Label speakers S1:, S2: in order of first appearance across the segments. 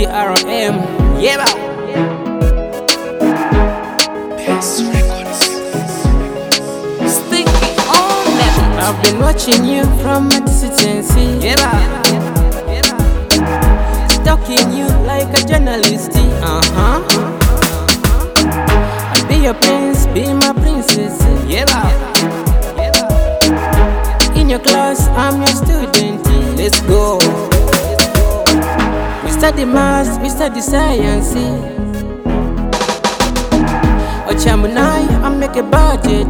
S1: DRM. Yeah, bow. Sticky on that. I've been watching you from a distance. Yeah, bow. Stalking you like a journalist. I'll be your prince, be my princess. Yeah, bow. In your class, I'm your student. Let's go. We study maths, we study science. Ochamunai, I make a budget.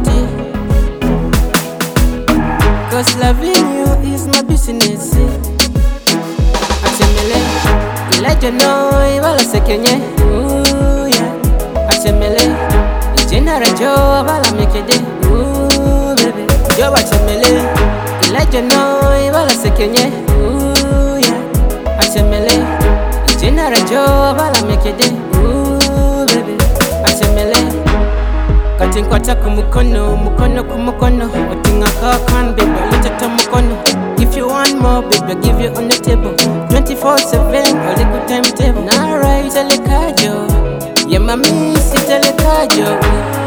S1: Cause loving you is my business. Achemele, ilaje no, iwala sekenye. Ooh yeah. Achemele, ijinara jo, avala mekede. Ooh baby, jo achemele. Ilaje no, iwala sekenye. Ooh yeah. Achemele, ijinara jo, avala mekede. Ooh baby, achemele. Katinkwata kumukono, mukono kumukono. Otinga kakan, baby, litata mukono. If you want more, baby, I'll give you on the table. 24/7, only good timetable. Nah, right, telekajo. Yeah, mami, si telekajo.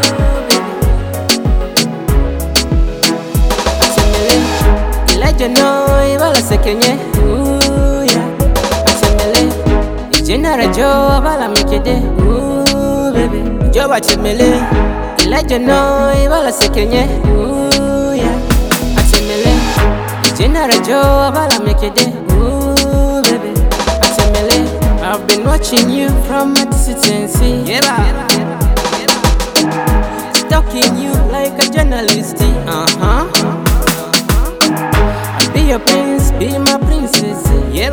S1: Achemele, ilaje no, iwala sekenye. Ooh, yeah. Achemele, ijinara jo, avala mekede. Ooh, baby, jo achemele. Ilaje no, iwala sekenye. Ooh, yeah. Achemele, ijinara jo, avala mekede. Ooh, baby, achemele. I've been watching you from a distance. Yeah, stalking you like a journalist. I'll be your prince, be my princess. Yeah,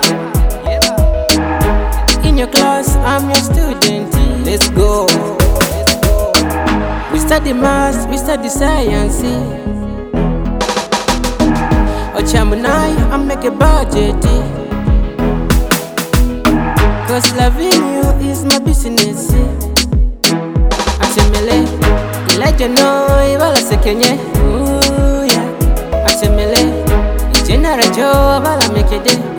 S1: in your class, I'm your student. Let's go. We study maths, we study science. Ochamunai, I make a budget. Cause loving you is my business. Achemele, ilaje no, iwala sekenye. Ooh yeah. Achemele, ijinara jo, avala mekede.